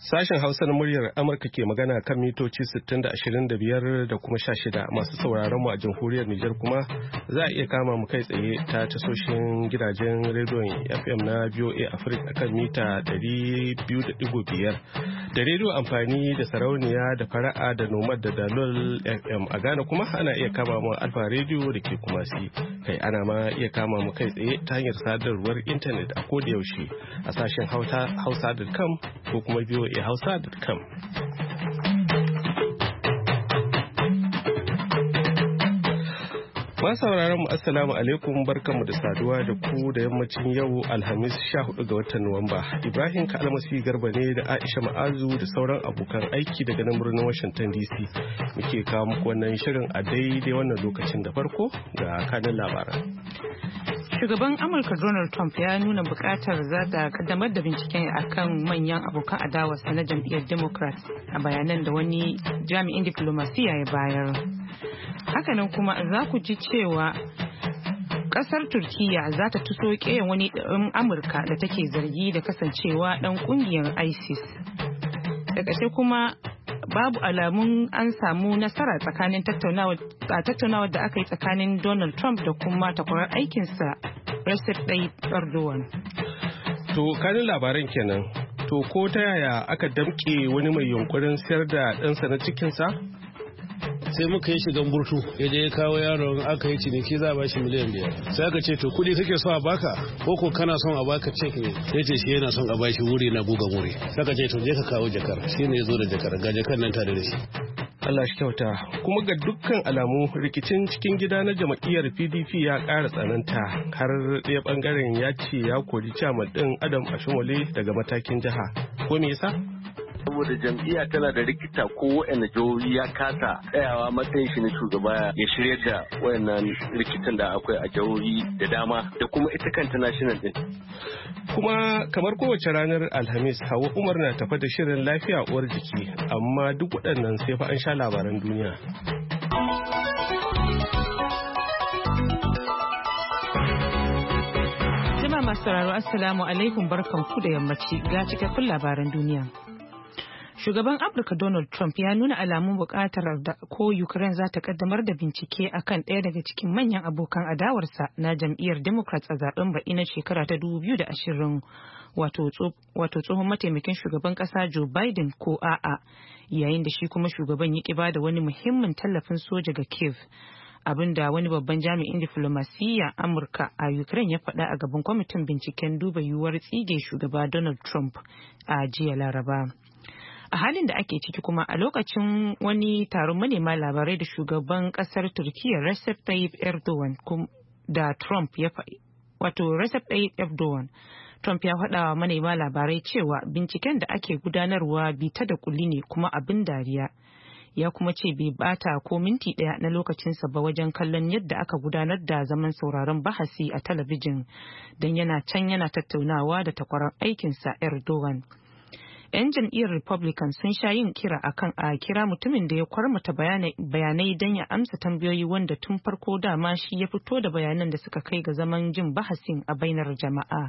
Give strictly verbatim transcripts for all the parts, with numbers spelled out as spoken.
Sashen Hausa na muryar Amurka ke magana kan mitoci sittin da ashirin da biyar da kuma sha shida. Masu sauraron mu a jamhuriyar Nijar kuma za a iya kama mu kai tsaye ta tasoshin gidajen rediyon F M na V O A Africa kan mita ɗari biyu da ɗigo biyar da rediyo amfani da sarauniya da fara'a da nomad da dalol F M. A Ghana kuma ana iya kama mu Alfa rediyo da ke Kumasi. Kai ana ma iya kama mu kai tsaye ta hanyar sadarwar intanet a koda yaushe a sashen hausa dot com ko kuma V O A hausa dot com. Masu sauraron mu assalamu alaikum, barkanmu da saduwa da ku da yammacin yau Alhamis sha hudu ga watan Nuwamba. Ibrahim Kalmasi Garba ne da Aisha Ma'azu da sauran abokan aiki daga nan birnin Washington D C muke kawo muku wannan shirin a daidai wannan lokacin. Da farko ga kanin labaran. Shugaban Amurka Donald Trump ya nuna bukatar za ta kaddamar da binciken akan manyan abokan adawarsa na jam'iyyar Democrat a bayanan da wani jami'in diplomasiya ya bayar. Hakanan kuma za ku ji cewa kasar Turkiyya za ta tuso ƙeyan wani ɗan Amurka da take zargi da kasancewa ɗan ƙungiyar ISIS. Da ƙarshe kuma babu alamun an samu nasara tsakanin tattaunawar da aka yi tsakanin Donald Trump da kuma takwarar aikinsa Recep Tayyip Erdogan. To kanin labaran kenan. To ko ta yaya aka damƙe wani mai yunkurin sayar da ɗansa na cikinsa? Sai muka yi shigan burtu ya je ya kawo yaron, aka yi ciniki za a bashi miliyan biyar. Sai aka ce to kudi kake so a baka ko ko kana son a baka cek ne? Sai ce shi yana son a bashi wuri na gugan wuri. Sai aka ce to je ka kawo jakar. Shi ne ya zo da jakar, ga jakar nan tare da shi. Allah shi kyauta. Kuma ga dukkan alamu rikicin cikin gida na jam'iyyar P D P ya ƙara tsananta, har ɗaya bangaren ya ce ya kori chairman ɗin Adam Ashimole daga matakin jiha. Ko me yasa? Saboda jam'iyya tana da rikita ko wa'anda jihohi ya kasa tsayawa matsayin shi na shugaba ya shirya da wayannan rikitan da akwai a jihohi da dama da kuma ita kanta national din. Kuma kamar kowace ranar Alhamis, Hawa Umar na tafa da shirin lafiya uwar jiki, amma duk waɗannan sai fa an sha labaran duniya. Jama'a masu sauraro, assalamu alaikum, barkanku da yammaci, ga cikakkun labaran duniya. Shugaban Amurka Donald Trump ya nuna alamun buƙatar da ko Ukraine za ta kaddamar da bincike akan ɗaya daga cikin manyan abokan adawarsa na jam'iyyar Democrats a zaben baɗi na shekara ta dubu biyu da ashirin, wato tsohon mataimakin shugaban ƙasa Joe Biden ko a'a, yayin da shi kuma shugaban ya ƙi bada wani muhimmin tallafin soja ga Kiev. Abinda wani babban jami'in diflomasiyya Amurka a Ukraine ya faɗa a gaban kwamitin binciken duba yiwuwar tsige shugaba Donald Trump a jiya Laraba. A halin da ake ciki kuma a lokacin wani taron manema labarai da shugaban kasar Turkiyya Recep Tayyip Erdogan da Trump ya wato Recep Tayyip Erdogan Trump ya faɗa wa manema labarai cewa binciken da ake gudanarwa bita da kulli ne kuma abin dariya. Ya kuma ce bai bata ko minti ɗaya na lokacinsa ba wajen kallon yadda aka gudanar da zaman sauraron bahasi a talabijin don yana can yana tattaunawa da takwarar aikinsa Erdogan. 'Yan jam'iyyar Republican sun sha yin kira akan a kira mutumin da ya kwarmata bayanai don ya amsa tambayoyi wanda tun farko dama shi ya fito da bayanan da suka kai ga zaman jin bahasin a bainar jama'a.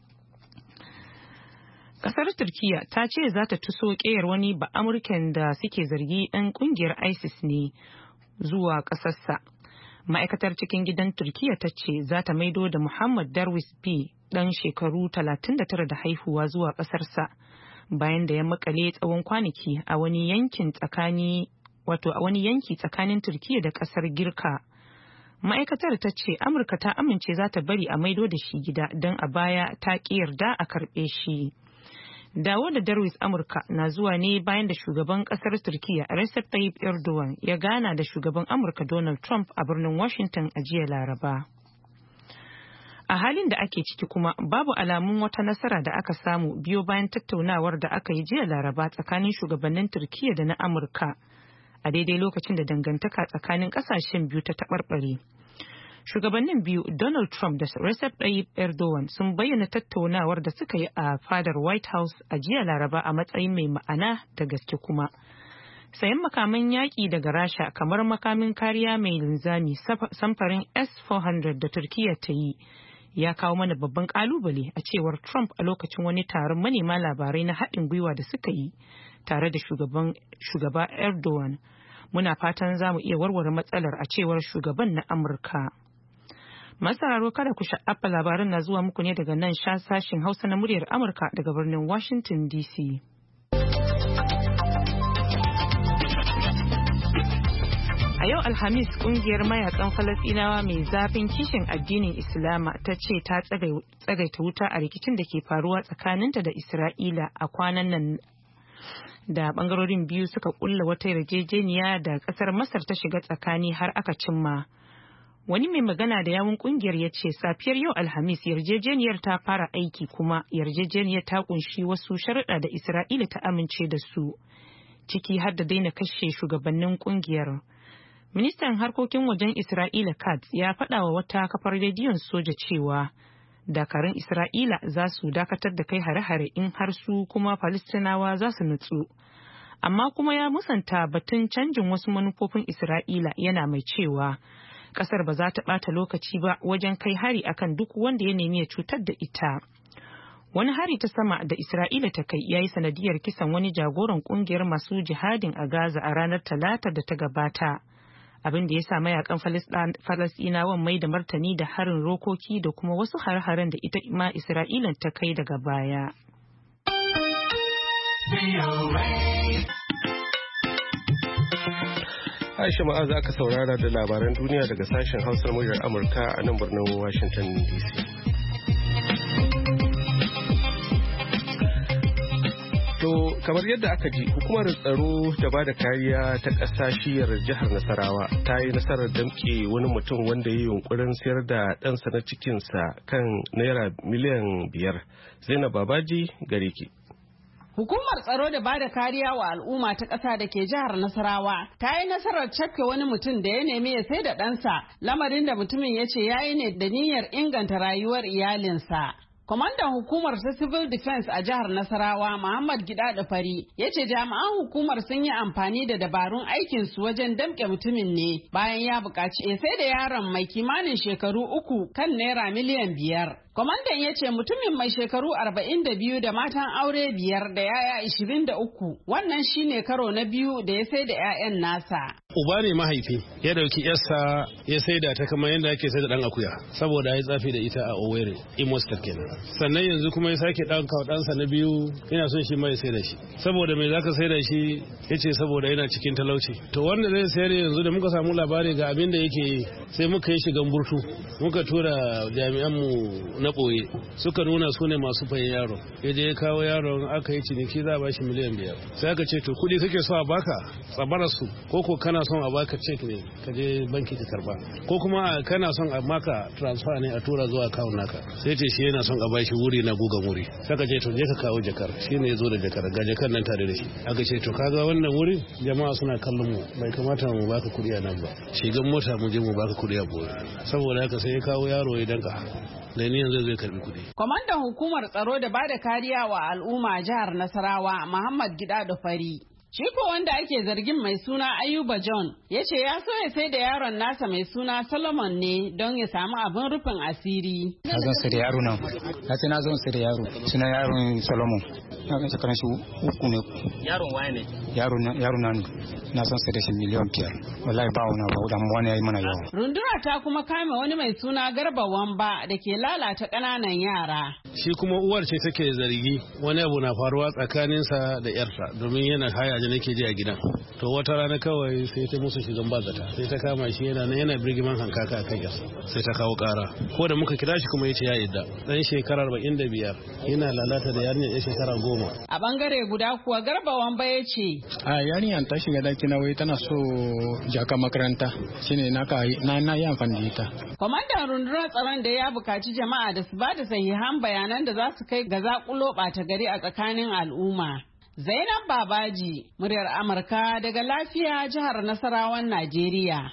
Kasar Turkiyya ta ce za ta tuso ƙeyar wani ba Amurken da suke zargi ɗan ƙungiyar ISIS ne zuwa ƙasarsa. Ma'aikatar cikin gidan Turkiyya ta ce za ta maido da Muhammad Darwish B ɗan shekaru talatin da tara da haihuwa zuwa ƙasarsa. Bayan da ya makale tsawon kwanaki a wani yankin tsakani wato a wani yanki tsakanin Turkiyya da kasar Girka. Ma'aikatar ta ce Amurka ta amince za ta bari a maido da shi gida don a baya ta ki yarda a karbe shi. Dawo da Darwish Amurka na zuwa ne bayan da shugaban kasar Turkiyya Recep Tayyip Erdogan ya gana da shugaban Amurka Donald Trump a birnin Washington a jiya Laraba. A halin da ake ciki kuma babu alamun wata nasara da aka samu biyo bayan tattaunawar da aka yi jiya Laraba tsakanin shugabannin Turkiyya da na Amurka a daidai lokacin da dangantaka tsakanin kasashen biyu ta taɓarɓare. Shugabannin biyu Donald Trump da Recep Tayyip Erdogan sun bayyana tattaunawar da suka yi a fadar White House a jiya Laraba a matsayin mai ma'ana da gaske kuma. Sayan makaman yaƙi daga Rasha kamar makamin kariya mai linzami samfarin S four hundred da Turkiyya ta yi ya kawo mana babban kalubale a cewar Trump a lokacin wani taron manema labarai na haɗin gwiwa da suka yi tare da shugaba Erdogan. Muna fatan za mu iya warware matsalar a cewar shugaban na Amurka. Masararo kada ku sha'afa labaran na zuwa muku ne daga nan sashin Hausa na muryar Amurka daga birnin Washington D C. A yau Alhamis kungiyar mayakan Falasɗinawa mai zafin kishin addinin Islama ta ce ta tsagaita wuta a rikicin da ke faruwa tsakaninta da Isra'ila a kwanan nan da bangarorin biyu suka kulla wata yarjejeniya da kasar Masar ta shiga tsakani har aka cimma. Wani mai magana da yawun kungiyar ya ce safiyar yau Alhamis yarjejeniyar ta fara aiki kuma yarjejeniyar ta kunshi wasu sharuɗa da Isra'ila ta amince da su, ciki har da daina kashe shugabannin kungiyar. Ministan harkokin wajen Isra'ila Katz ya faɗa wa wata kafar rediyon soja cewa dakarun Isra'ila za su dakatar da kai hare-hare in har su kuma Falistinawa za su nutsu. Amma kuma ya musanta batun canjin wasu manufofin Isra'ila yana mai cewa kasar ba za ta ɓata lokaci ba wajen kai hari akan duk wanda ya nemi ya cutar da ita. Wani hari ta sama da Isra'ila ta kai ya yi sanadiyar kisan wani jagoran kungiyar masu jihadin a Gaza a ranar Talata da ta gabata. Abin da ya sa mayakan Falasɗinawan mai da martani da harin rokoki da kuma wasu har-haren da ita ma Isra'ilan ta kai daga baya. Aisha Ma'aza aka saurara da labaran duniya daga sashen Hausar muryar Amurka a nan birnin Washington D C. To kamar yadda aka ji, hukumar tsaro da ba da kariya ta ƙasashiyar jihar Nasarawa ta yi nasarar damƙe wani mutum wanda ya yi yunkurin sayar da ɗansa na cikinsa kan naira miliyan biyar. Zainab Babaji gare ki. Hukumar tsaro da bada kariya wa al'umma ta ƙasa da ke jihar Nasarawa ta yi nasarar cafke wani mutum da ya nemi ya sai da ɗansa, lamarin da mutumin ya ce ya yi ne da niyyar inganta rayuwar iyalinsa. Kwamandan hukumar ta Civil Defense a jihar Nasarawa, Muhammad Gidado Fari, ya ce jami'an hukumar sun yi amfani da dabarun aikinsu wajen damƙe mutumin ne bayan ya buƙaci ya sai da yaron mai kimanin shekaru uku kan naira miliyan biyar. Kwamandan ya ce mutumin mai shekaru arba'in da biyu da matan aure biyar da yaya ishirin da uku, wannan shine karo na biyu da ya sai da 'ya'yan nasa. Uba ne mahaifi ya dauki yarsa ya saida ta kamar yadda ake saida dan akuya saboda ya tsafi da ita a Owerri, Imo State kenan. Sannan yanzu kuma ya sake dan kawo ɗansa na biyu yana son shi mai saida shi. Saboda me zaka saida shi yace saboda yana cikin talauci. To wanda zai sayar yanzu da muka samu labari ga abin da yake sai muka yi shigan burtu. Muka tura jami'an mu na boye suka nuna su ne masu fayin yaro. Yaje ya kawo yaron aka yi ciniki za a bashi miliyan biyar. Sai aka ce to kudi kake so a baka tsabarar su ko ko kana son a baka cek ne ka je banki ka karba ko kuma kana son a maka transfer ne a tura zuwa account naka sai ce shi yana son a bashi wuri na gugan wuri saka ce to je ka kawo jakar shine yazo da jakar ga jakar nan tare da shi aka ce to kaga wannan wuri jama'a suna kallon mu bai kamata mu baka kudi a nan ba shigan mota mu je mu baka kudi a boye saboda haka sai ya kawo yaro ya danka da ni yanzu zai karbi kudi. Kwamandan hukumar tsaro da bada kariya wa al'umma jihar Nasarawa, Muhammad Gidado Fari, shi ko wanda ake zargin mai suna Ayuba John ya ce ya so ya sai da yaron nasa mai suna Solomon ne don ya samu abin rufin asiri. Na zon sai da yaro nan, na ce na zon sai da yaro, suna yaron Solomon, na kan sakaran shi uku ne. Yaron waye ne? Yaro na ne, na zon sai da shi miliyan biyar, wallahi ba wani ba, da wani ya yi mana yawa. Runduna ta kuma kame wani mai suna Garba Wamba da ke lalata ƙananan yara. Shi kuma uwar ce take zargi wani abu na faruwa tsakaninsa da yarsa domin yana haya da nake ji a gidan. To wata rana kawai sai ta musu shigan bazata sai ta kama shi yana nan yana birgiman hankaka akan yarsa sai ta kawo kara. Ko da muka kira shi kuma yace ya yadda. Dan shekara arba'in da biyar yana lalata da yarinya ya shekara goma. A bangare guda kuwa Garba Wamba ya ce. A yarinya ta shiga daki na wai tana so jaka makaranta shine na ka na na yi amfani da ita. Kwamandan rundunar tsaron da ya bukaci jama'a da su ba da sahihan bayanan da za su kai ga zakulo ɓata gari a tsakanin al'umma. Zainab Babaji, muryar Amurka daga Lafiya, jihar Nasarawan, Najeriya.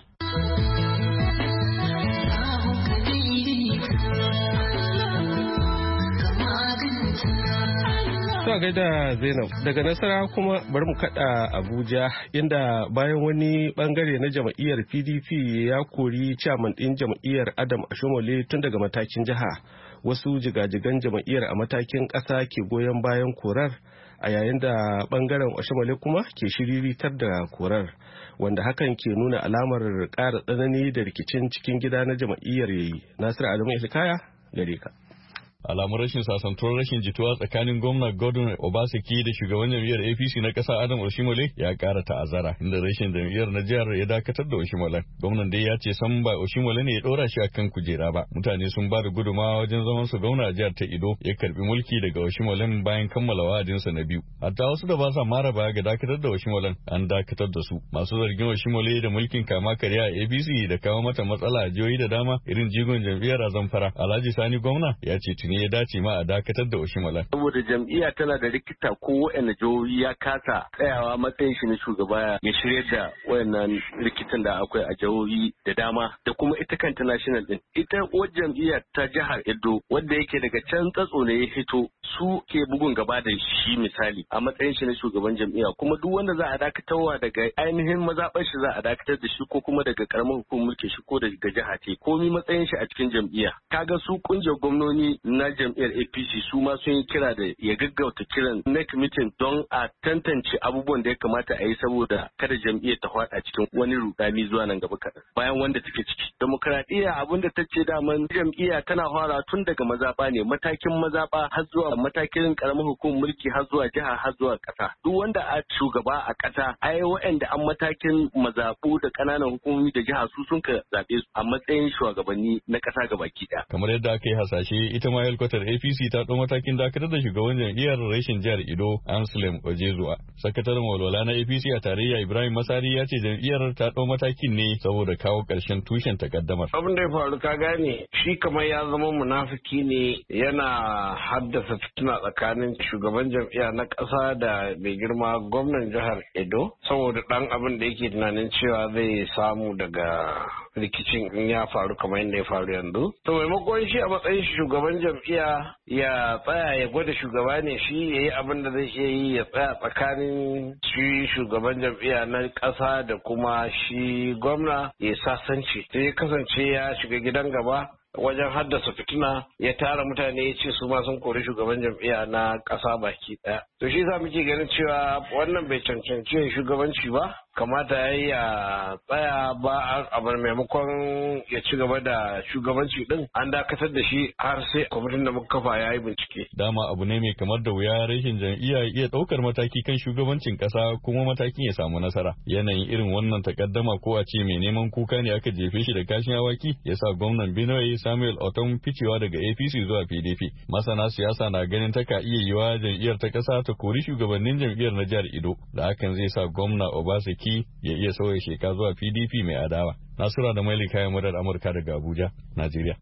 Sa gaida Zainab daga Nasara kuma bari mu kada Abuja inda bayan wani bangare na jam'iyyar P D P ya kori chairman din jam'iyyar Adam Ashomole tun daga matakin jiha, wasu jigajigan jam'iyyar a matakin ƙasa ke goyon bayan korar, a yayin da bangaren Ashomole kuma ke shiriritar da korar, wanda hakan ke nuna alamar ƙara tsanani da rikicin cikin gida na jam'iyyar yayi. Nasiru Adamu Ilkaya gare ka. Alamun rashin sasantuwar rashin jituwa tsakanin gwamna Godwin Obaseki da shugaban jam'iyyar A P C na ƙasa Adam Oshimole ya ƙara ta'azzara, inda rashin jam'iyyar na jihar ya dakatar da Oshimole. Gwamnan dai ya ce san ba Oshimole ne ya ɗora shi akan kujera ba. Mutane sun ba da gudumawa wajen zaman su gwamna a jihar ta Edo ya karbi mulki daga Oshimole bayan kammala wa'adinsa na biyu. Hatta wasu da ba sa mara baya ga dakatar da Oshimole an dakatar da su. Masu zargin Oshimole da mulkin kama karya a A P C da kawo mata matsala a jihohi da dama irin jigon jam'iyyar a Zamfara. Alhaji Sani gwamna ya ce tuni ya dace ma a dakatar da Oshimole. Saboda jam'iyya tana da rikita ko waɗanne jihohi ya kasa tsayawa matsayin shi na shugaba ya shirya da wayannan rikitan da akwai a jihohi da dama da kuma ita kanta national din. Ita uwar jam'iyya ta jihar Edo wadda yake daga can tsatso ne ya fito su ke bugun gaba da shi misali a matsayin shi na shugaban jam'iyya, kuma duk wanda za a dakatarwa daga ainihin mazaɓar shi za a dakatar da shi ko kuma daga karamar hukumar mulki shi ko daga jiha ce komi matsayin shi a cikin jam'iyya. Kaga su kungiyar gwamnoni na jam'iyya A P C su ma sun yi kira da ya gaggauta kiran next meeting don a tantance abubuwan da ya kamata a yi saboda kada jam'iyyar ta hwada cikin wani rudani zuwa nan gaba kaɗan bayan wanda take ciki. Demokradiyya abin da ta ce daman jam'iyya tana fara tun daga mazaɓa ne, matakin mazaɓa har zuwa matakin karamar hukumar mulki har zuwa jiha har zuwa ƙasa. Duk wanda a shugaba a ƙasa ai waɗanda an matakin mazaɓu da ƙananan hukumomi da jiha su sun ka zaɓe su a matsayin shugabanni na ƙasa gabaki ɗaya. Kamar yadda aka yi hasashe ita ma yalkwatar A P C ta ɗau matakin dakatar da shugaban jam'iyyar rashin jihar Edo Anselm Ojezuwa. Sakataren walwala na A P C a tarayya Ibrahim Masari ya ce jam'iyyar ta ɗau matakin ne saboda kawo ƙarshen tushen takaddamar. Abin da ya faru ka gane shi kamar ya zama munafiki ne, yana haddasa fitina tsakanin shugaban jam'iyya na ƙasa da mai girma gwamnan jihar Edo saboda ɗan abin da yake tunanin cewa zai samu daga rikicin in ya faru kamar yadda ya faru yanzu. To maimakon shi a matsayin shugaban jam'iyya ya tsaya ya gwada shugaba ne shi ya yi abin da zai iya yi ya tsaya tsakanin shi shugaban jam'iyya na ƙasa da kuma shi gwamna ya sasanci. Sai ya kasance ya shiga gidan gaba wajen haddasa fitina ya tara mutane ya ce su ma sun kori shugaban jam'iyya na ƙasa baki ɗaya. To shi za muke ganin cewa wannan bai cancanci shugabanci ba, kamata ya yi a tsaya ba a bar maimakon ya ci gaba da shugabanci din an dakatar da shi har sai kwamitin da muka kafa ya yi bincike. Dama abu ne mai kamar da wuya rashin jam'iyya iya ɗaukar mataki kan shugabancin ƙasa kuma matakin ya samu nasara. Yanayin irin wannan takaddama ko a ce mai neman kuka ne aka jefe shi da kashin awaki ya sa gwamnan Benue Samuel Otom ficewa daga A P C zuwa P D P. Masana siyasa na ganin ta ka iya yiwa jam'iyyar ta ƙasa ta kori shugabannin jam'iyyar na jihar Edo da hakan zai sa gwamna Obaseki ya iya sauya sheka zuwa P D P mai adawa. Nasura da Maili kayan murar Amurka daga Abuja, Najeriya.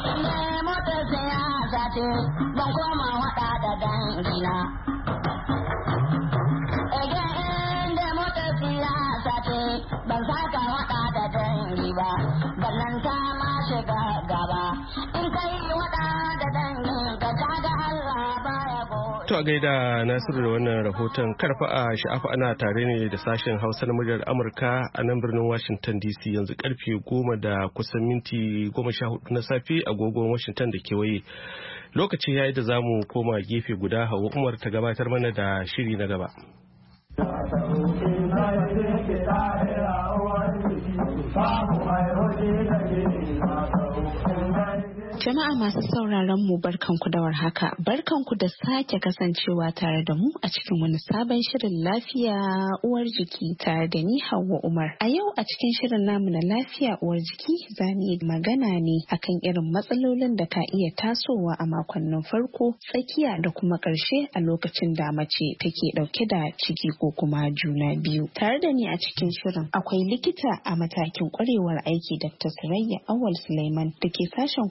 Ban saka wada da dangi ba, ballan ta ma shiga gaba. In kai wada da dangi ka kaga Allah baya go. To a gaida Nasiru da wannan rahoton, karfa a sha'afa ana tare ne da sashen Hausa na muryar Amurka a nan birnin Washington D C yanzu karfe goma da kusan minti goma sha hudu na safe agogon Washington da kewaye. Lokaci ya yi da za mu koma gefe guda Hauwa Umar ta gabatar mana da shiri na gaba. Jama'a masu sauraron mu barkanku da warhaka, barkanku da sake kasancewa tare da mu a cikin wani sabon shirin lafiya uwar jiki tare da ni Hauwa Umar. A yau a cikin shirin namu na lafiya uwar jiki za mu yi magana ne akan irin matsalolin da ka iya tasowa a makonnin farko, tsakiya da kuma ƙarshe a lokacin da mace take ɗauke da ciki ko kuma juna biyu. Tare da ni a cikin shirin akwai likita a matakin ƙwarewar aiki Doctor Surayya Awal Suleiman da ke sashen kula da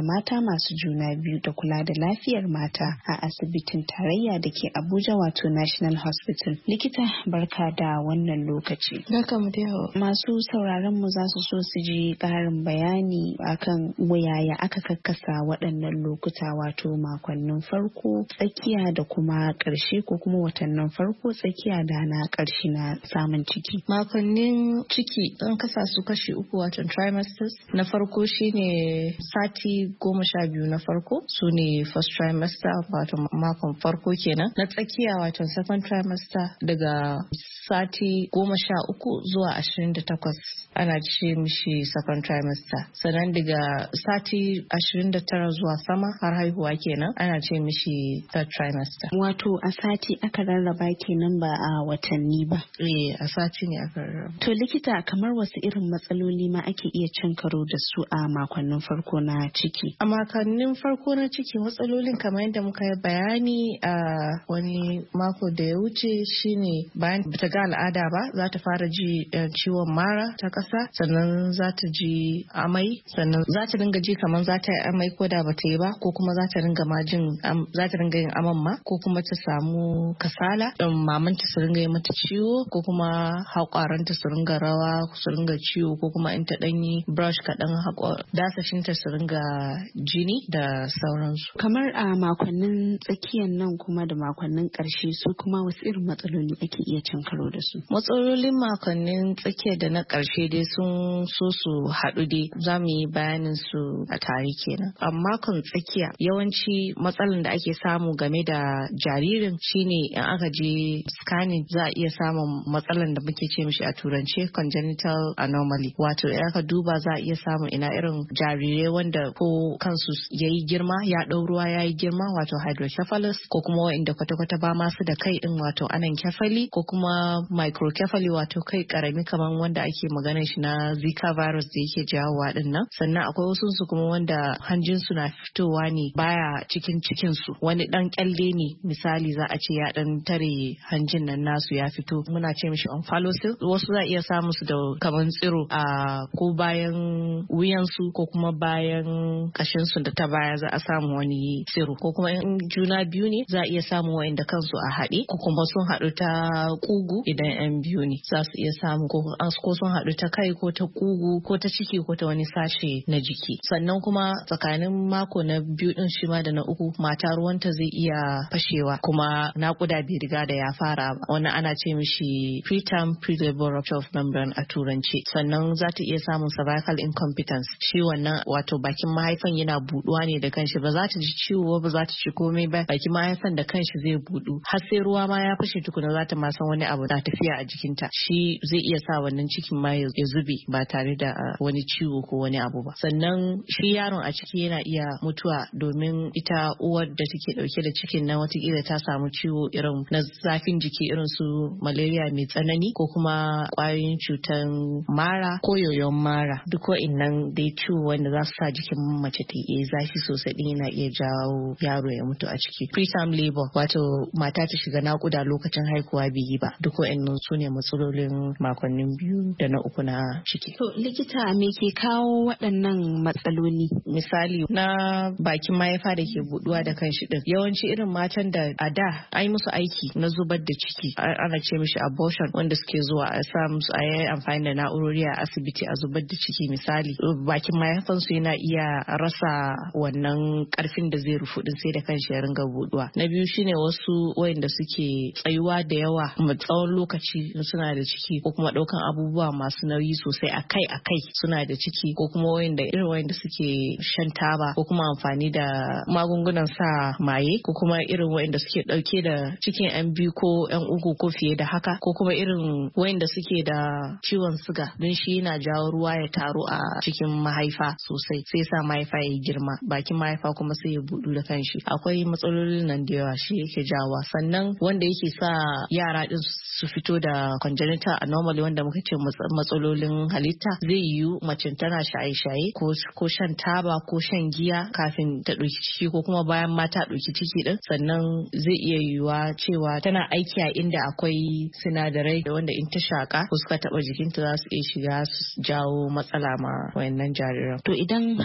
mata masu juna biyu da kula da lafiyar mata a asibitin tarayya da ke Abuja wato National Hospital. Likita barka da wannan lokaci. Barka mu da masu sauraron mu za su so su ji ƙarin bayani akan yaya aka kakkasa waɗannan lokuta wato makonnin farko, tsakiya da kuma ƙarshe ko kuma watannin farko, tsakiya da na ƙarshe na samun ciki. Makonnin ciki an kasa su kashi uku wato trimesters. Na farko shine sati goma sha biyu na farko su ne first trimester wato makon farko kenan. Na tsakiya wato second trimester daga sati goma sha uku zuwa ashirin da takwas ana ce mishi second trimester. Sannan daga sati ashirin da tara zuwa sama har haihuwa kenan ana ce mishi third trimester. Wato a sati aka rarraba kenan ba a watanni ba. Eh a sati ne aka rarraba. To likita kamar wasu irin matsaloli ma ake iya cin karo da su a makonnin farko na ciki? A makonnin farko na ciki matsalolin kamar yadda muka yi bayani a wani mako da ya wuce shine bayan ta ga al'ada ba za ta fara ji ciwon mara ta ƙasa, sannan za ta ji amai, sannan za ta dinga ji kamar za ta yi amai ko da ba ta yi ba, ko kuma za ta dinga ma jin za ta dinga yin aman ma, ko kuma ta samu kasala, mamanta su dinga yi mata ciwo, ko kuma haƙwaranta su dinga rawa su dinga ciwo, ko kuma in ta ɗanyi brush kaɗan haƙo dasashinta su dinga jini da sauransu. Kamar a makonnin tsakiyan nan kuma da makonnin ƙarshe su kuma wasu irin matsaloli ake iya cin karo da su? Matsalolin makonnin tsakiya da na ƙarshe dai sun so su haɗu dai za mu yi bayanin su a tare kenan. A makon tsakiya yawanci matsalan da ake samu game da jaririn shine in aka je scanning za a iya samun matsalan da muke ce mishi a turance congenital anomaly, wato in aka duba za a iya samun ina irin jarirai wanda ko kansu ya yi girma ya ɗau ruwa ya yi girma wato hydrocephalus, ko kuma wa'inda kwata-kwata ba masu da kai din wato anencephaly, ko kuma microcephaly wato kai karami kamar wanda ake magana shi na Zika virus da yake jawowa din nan. Sannan akwai wasu su kuma wanda hanjin su na fitowa ne baya cikin cikin su, wani dan kyalle ne misali za a ce ya dan tare hanjin nan nasu ya fito, muna ce mishi omphalocele. Wasu za a iya samu su da kamar tsiro a ko bayan wuyan su ko kuma bayan kashin su da ta baya za a samu wani tsiro, ko kuma in juna biyu ne za a iya samu wa'inda kansu a haɗe, ko kuma sun haɗu ta kugu idan yan biyu ne za su iya samu, ko sun haɗu ta kai ko ta kugu ko ta ciki ko ta wani sashe na jiki. Sannan kuma tsakanin mako na biyu din shi ma da na uku mata ruwanta zai iya fashewa kuma nakuda bai riga da ya fara ba, wannan ana ce mishi preterm pre-labor rupture of membrane a turanci. Sannan za ta iya samun cervical incompetence, shi wannan wato bakin mahaifan yana buduwa ne da kanshi, ba za ta ji ciwo ba za ta ci komai ba, bakin mahaifan da kanshi zai budu har sai ruwa ma ya fashe tukuna za ta ma san wani abu na tafiya a jikinta. Shi zai iya sa wannan cikin ma ya zube ba tare da wani ciwo ko wani abu ba. Sannan shi yaron a ciki yana iya mutuwa domin ita uwar da take dauke da cikin nan watakila ta samu ciwo irin na zafin jiki irin su malaria mai tsanani, ko kuma kwayoyin cutan mara ko yoyon mara. Duk wa'innan dai ciwo wanda za su sa jikin mace ta yi zafi sosai din yana iya jawo yaro ya mutu a ciki. Preterm labor wato mata ta shiga nakuda lokacin haihuwa bai yi ba. Duk wa'innan su ne matsalolin makonnin biyu da na uku na ciki. To likita me ke kawo waɗannan matsaloli? Misali na bakin mahaifa da ke buduwa da kanshi din. Yawanci irin matan da a da an yi musu aiki na zubar da ciki ana ce mishi abortion, wanda suke zuwa a sa musu a yi amfani da na'urori a asibiti a zubar da ciki. Misali bakin mahaifansu yana iya rasa wannan karfin da zai rufu din sai da kanshi ya ringa buduwa. Na biyu shine wasu wayanda suke tsayuwa da yawa tsawon lokaci suna da ciki, ko kuma daukan abubuwa masu nauyi sosai akai akai suna da ciki, ko kuma wayanda irin wayanda suke shan taba ko kuma amfani da magungunan sa maye, ko kuma irin wayanda suke dauke da cikin yan biyu ko yan uku ko fiye da haka, ko kuma irin wayanda suke da ciwon suga don shi yana jawo ruwa ya taru a cikin mahaifa sosai sai sa mahaifa ya girma, bakin mahaifa kuma sai ya budu da kanshi. Akwai matsalolin nan da yawa shi yake jawa. Sannan wanda yake sa yara din su fito da congenital anomaly wanda muka ce matsalolin halitta, zai yiwu mace tana shaye-shaye ko shan taba ko shan giya kafin ta ɗauki ciki, ko kuma bayan ma ta ɗauki ciki din. Sannan zai iya yiwuwa cewa tana aiki a inda akwai sinadarai da wanda in ta shaka ko suka taɓa jikinta za su iya shiga su jawo matsala ma wayannan jariran. To idan har hakan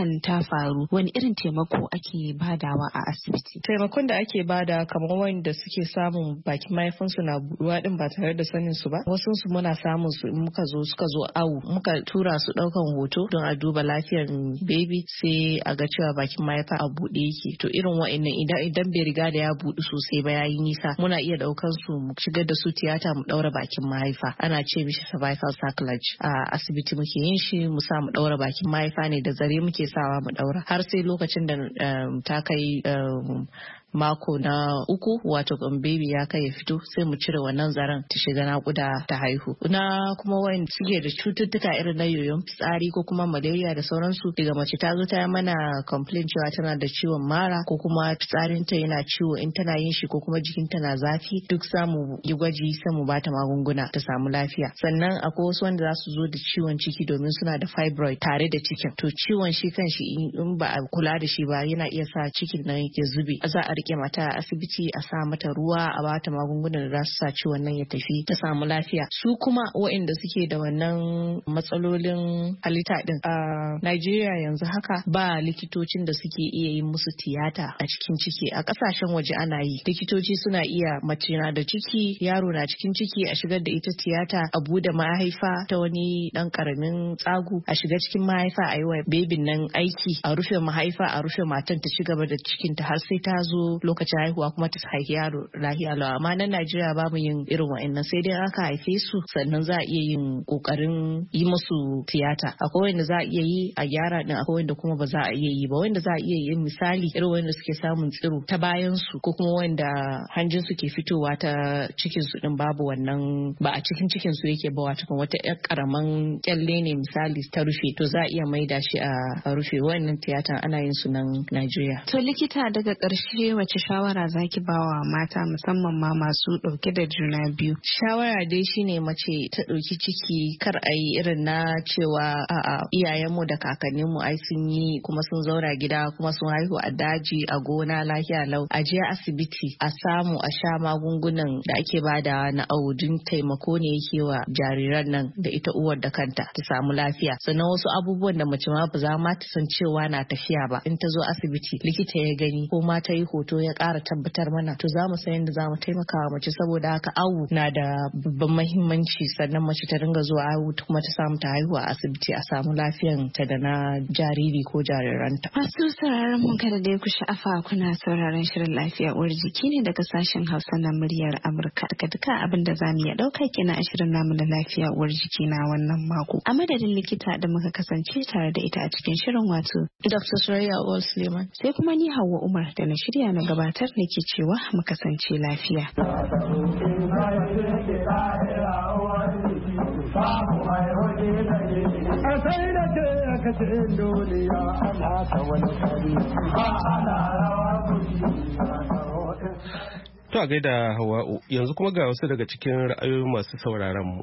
hakan ta faru wani irin taimako ake badawa a asibiti? Taimakon da ake bada kamar wanda suke samun bakin mahaifinsu na buɗuwa din ba tare da sanin su ba. Wasu su muna samun su in muka zo suka zo awu muka tura su ɗaukan hoto don a duba lafiyar baby sai a ga cewa bakin mahaifa a buɗe yake. To irin wa'annan idan idan bai riga da ya buɗu sosai ba yayi nisa muna iya ɗaukan su mu shigar da su tiyata mu ɗaura bakin mahaifa. Ana ce mishi cervical sacrilege. A asibiti muke yin shi mu sa mu ɗaura bakin mahaifa ne da zare muke sawa mu ɗaura har sai lokacin da um, ta kai um, mako na uku wato kan baby ya kai ya fito sai mu cire wannan zaren ta shiga nakuda ta haihu. Na kuma wayan suke da cututtuka irin na yoyon fitsari ko kuma malaria da sauransu daga mace ta zo ta yi mana complain cewa tana da ciwon mara ko kuma fitsarinta yana ciwo in tana yin shi ko kuma jikinta na zafi duk samu yi gwaji sai mu bata magunguna ta samu lafiya. Sannan akwai wasu wanda za su zo da ciwon ciki domin suna da fibroid tare da cikin. To ciwon shi kan shi in ba a kula da shi ba yana iya sa cikin nan ya zube. Za a rike mata a asibiti a sa mata ruwa a bata magungunan da za su sa ciwon nan ya tafi ta samu lafiya. Su kuma waɗanda suke da wannan matsalolin halitta din a Najeriya yanzu haka ba likitocin da suke iya yin musu tiyata a cikin ciki. A kasashen waje ana yi. Likitoci suna iya mace na da ciki yaro na cikin ciki a shigar da ita tiyata a bude mahaifa ta wani dan karamin tsagu a shiga cikin mahaifa a yi wa bebin nan aiki a rufe mahaifa a rufe matan ta ci gaba da cikinta har sai ta zo lokacin haihuwa kuma ta haifi yaro lahiya lawa. Amma na Najeriya ba mu yin irin wa'annan sai dai aka haife su sannan za a iya yin kokarin yi musu tiyata. Akwai wanda za a iya yi a gyara din akwai wanda kuma ba za a iya yi ba. Wanda za a iya yin misali irin wanda suke samun tsiro ta bayan su ko kuma wanda hanjin su ke fitowa ta cikin su din babu wannan ba a cikin cikin su yake ba wato wata yar karaman kyalle ne misali ta rufe to za a iya maida shi a rufe. Wannan tiyata ana yin su nan Najeriya. To likita daga ƙarshe wace shawara zaki bawa mata musamman ma masu ɗauke da juna biyu? Shawara dai shine mace ta ɗauki ciki kar a yi irin na cewa a'a iyayenmu da kakanninmu ai sun yi kuma sun zauna gida kuma sun haihu a daji a gona lafiya lau. A je asibiti a samu a sha magungunan da ake bada na audun taimako ne yake wa jariran nan da ita uwar da kanta ta samu lafiya. Sannan wasu abubuwan da mace ma ba za ma ta san cewa na tafiya ba in ta zo asibiti likita ya gani ko ma ta yi hoto ya ƙara tabbatar mana to za mu san yadda za mu taimaka wa mace. Saboda haka awu na da babban mahimmanci sannan mace ta dinga zuwa awu kuma ta samu ta haihuwa a asibiti a samu lafiyan ta da na jariri ko jariranta. Masu sauraron mu kada dai ku sha'afa kuna sauraron shirin lafiya uwar jiki ne daga sashen Hausa na muryar Amurka. Daga duka abin da zamu iya ɗauka kenan a shirin namu na lafiya uwar jiki na wannan mako. A madadin likita da muka kasance tare da ita a cikin shirin wato Doctor Suraya Awal Suleiman. Sai kuma ni Hauwa Umar da na shirya na gabatar ne ke cewa mu kasance lafiya. To a gaida Hawa'u yanzu kuma ga wasu daga cikin ra'ayoyin masu sauraron mu.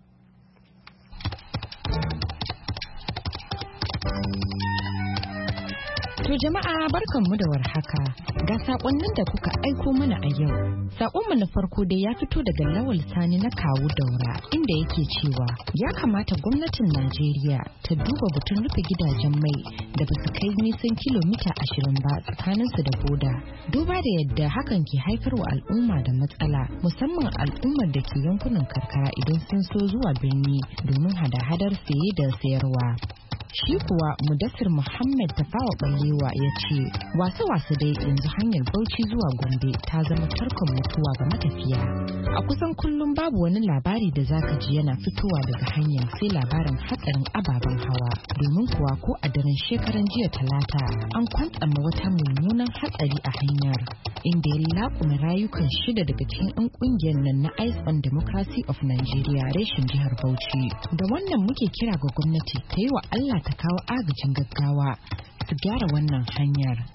To jama'a barkanmu da warhaka. Ga sakonnin da kuka aiko mana a yau. Sakonmu na farko dai ya fito daga Lawal Sani na Kawu Daura inda yake cewa ya kamata gwamnatin Najeriya ta duba batun rufe gidajen mai da basu kai nisan kilomita ashirin ba tsakaninsu da boda. Duba da yadda hakan ke haifar wa al'umma da matsala musamman al'ummar da ke yankunan karkara idan sun so zuwa birni domin hada-hadar saye da sayarwa. Shi kuwa Mudassir Muhammad Tafawa Ballewa ya ce wasa-wasa dai yanzu hanyar Bauchi zuwa Gombe ta zama tarkon mutuwa ga matafiya. A kusan kullum babu wani labari da zaka ji yana fitowa daga hanyar sai labarin hatsarin ababen hawa. Domin kuwa ko a daren shekaran jiya Talata an kwantsama wata mummunan hatsari a hanyar inda ya laƙume rayukan shida daga cikin 'yan ƙungiyar nan na Eyes on Democracy of Nigeria reshen jihar Bauchi. Da wannan muke kira ga gwamnati ta yi wa Allah ta kawo agajin gaggawa su gyara wannan hanyar.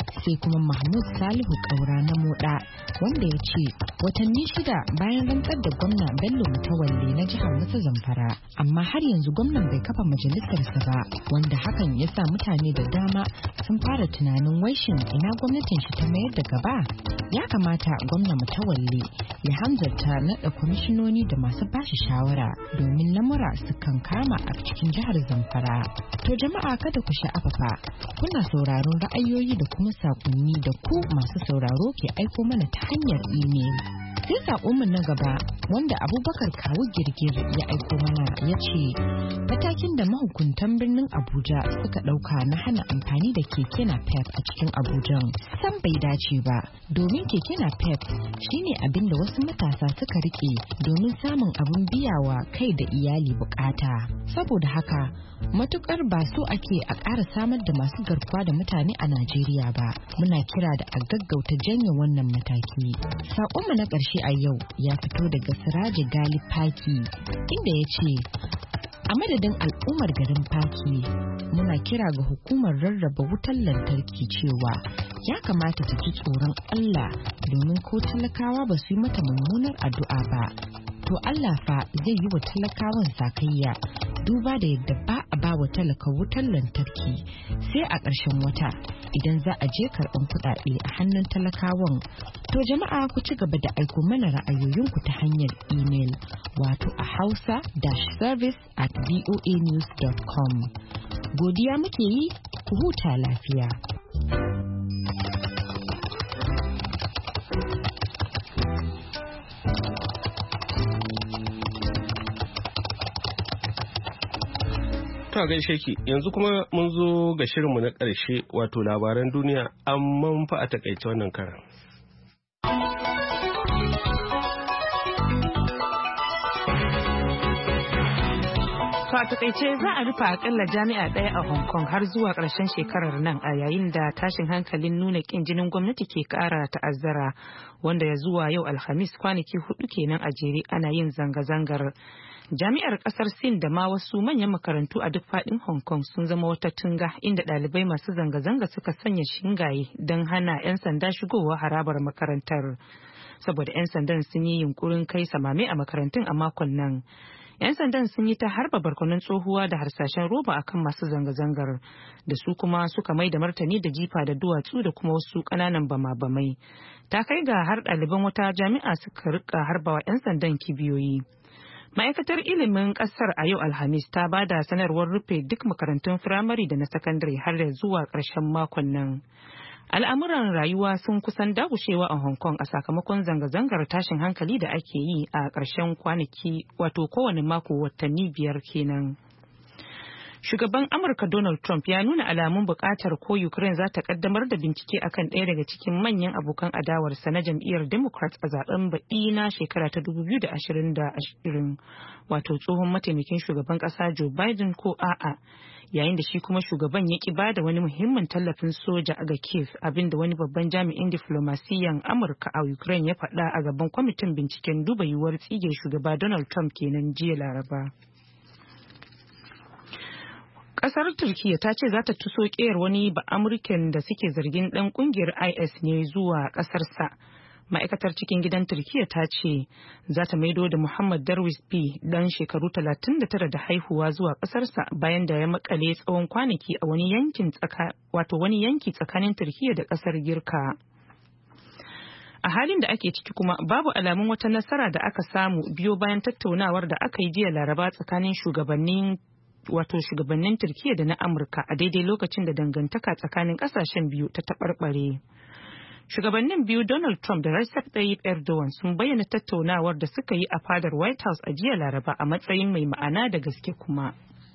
sai kuma Mahmud Salihu Kaura na Moda wanda ya ce watanni shida bayan rantsar da gwamna Bello Mutawalle na jihar Musa Zamfara amma har yanzu gwamnan bai kafa majalisarsa ba wanda hakan ya sa mutane da dama sun fara tunanin waishin ina gwamnatin shi ta mayar da gaba. Ya kamata gwamna Mutawalle ya hanzarta naɗa kwamishinoni da masu bashi shawara domin lamura su kan kama a cikin jihar Zamfara. To jama'a kada ku sha'afa fa kuna sauraron ra'ayoyi da kuma sakonni da ku masu sauraro ke aiko mana ta hanyar imel. Sai sakonmu na gaba wanda Abubakar Kawu Girgir ya aiko mana ya ce matakin da mahukuntan birnin Abuja suka ɗauka na hana amfani da keke napep a cikin Abuja san bai dace ba domin keke napep shine abin da wasu matasa suka rike domin samun abin biyawa kai da iyali bukata. Saboda haka matukar ba so ake a ƙara samar da masu garkuwa da mutane a Najeriya ba muna kira da a gaggauta janye wannan mataki. Sakonmu na ƙarshe a yau ya fito daga Siraji Gali Paki inda ya ce a madadin al'ummar garin Paki muna kira ga hukumar rarraba wutar lantarki cewa ya kamata ta ji tsoron Allah domin ko talakawa ba su yi mata mummunar addu'a ba to Allah fa zai yi wa talakawan sakayya duba da yadda ba a ba wa talaka wutar lantarki sai a ƙarshen wata idan za a je karɓan kuɗaɗe a hannun talakawan. To jama'a ku ci gaba da aiko mana ra'ayoyinku ta hanyar email wato a hausa-service at voanews dot com. Godiya muke yi ku huta lafiya. Ta gaishe ki yanzu kuma mun zo ga shirinmu na ƙarshe wato labaran duniya amma fa a takaice wannan karan. To a takaice za a rufe akalla jami'a ɗaya a Hong Kong har zuwa ƙarshen shekarar nan a yayin da tashin hankalin nuna ƙin jinin gwamnati ke ƙara ta'azzara wanda ya zuwa yau Alhamis kwanaki hudu kenan a jere ana yin zanga-zangar. Jami'ar kasar Sin da ma wasu manyan makarantu a duk faɗin Hong Kong sun zama wata tunga inda ɗalibai masu zanga-zanga suka sanya shingaye don hana 'yan sanda shigowa harabar makarantar. Saboda 'yan sandan sun yi yunkurin kai samame a makarantun a makon nan. 'Yan sandan sun yi ta harba barkonon tsohuwa da harsashen roba akan masu zanga-zangar da su kuma suka mai da martani da jifa da duwatsu da kuma wasu ƙananan bama-bamai. Ta kai ga har ɗaliban wata jami'a suka rika harbawa 'yan sandan kibiyoyi. Ma'aikatar ilimin kasar a yau Alhamis ta ba da sanarwar rufe duk makarantun firamare da na sakandare har da zuwa ƙarshen makon nan. Al'amuran rayuwa sun kusan dagushewa a Hong Kong a sakamakon zanga-zangar tashin hankali da ake yi a ƙarshen kwanaki wato kowane mako watanni biyar kenan. Shugaban Amurka Donald Trump ya nuna alamun buƙatar ko Ukraine za ta kaddamar da bincike akan ɗaya daga cikin manyan abokan adawarsa na jam'iyyar Democrats a zaben baɗi na shekara ta dubu biyu da ashirin da ashirin wato tsohon mataimakin shugaban ƙasa Joe Biden ko a'a yayin da shi kuma shugaban ya ki bada wani muhimmin tallafin soja ga Kiev abinda wani babban jami'in diflomasiyan Amurka a Ukraine ya faɗa a gaban kwamitin binciken duba yiwuwar tsige shugaba Donald Trump kenan jiya Laraba. Kasar Turkiyya ta ce za ta tuso ƙeyar wani ba Amurken da suke zargin ɗan ƙungiyar I S ne zuwa ƙasarsa. Ma'aikatar cikin gidan Turkiyya ta ce za ta maido da Muhammad Darwish B ɗan shekaru talatin da tara da haihuwa zuwa ƙasarsa bayan da ya makale tsawon kwanaki a wani yankin tsaka wato wani yanki tsakanin Turkiyya da ƙasar Girka. A halin da ake ciki kuma babu alamun wata nasara da aka samu biyo bayan tattaunawar da aka yi jiya Laraba tsakanin shugabannin wato shugabannin Turkiyya da na Amurka a daidai lokacin da dangantaka tsakanin kasashen biyu ta taɓarɓare. Shugabannin biyu Donald Trump da Recep Tayyip Erdogan sun bayyana tattaunawar da suka yi a fadar White House a jiya Laraba a matsayin mai ma'ana da gaske kuma.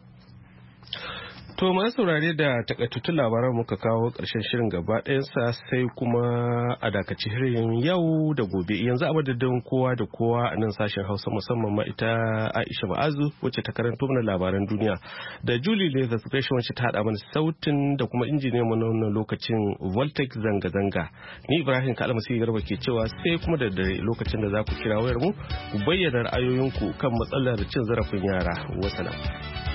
To masu saurare da takaitattun labaran muka kawo ƙarshen shirin gaba ɗayansa sai kuma a dakaci shirin yau da gobe yanzu a madadin kowa da kowa a nan sashen Hausa musamman ma ita Aisha Ma'azu wacce ta karanto mana labaran duniya da Julie Leather Special wacce ta haɗa mana sautin da kuma injiniyan mu na wannan lokacin Voltec zanga-zanga. Ni Ibrahim Kalmasi Garba ke cewa sai kuma da dare lokacin da za ku kira wayar mu ku bayyana ra'ayoyinku kan matsalar cin zarafin yara. Wassalam.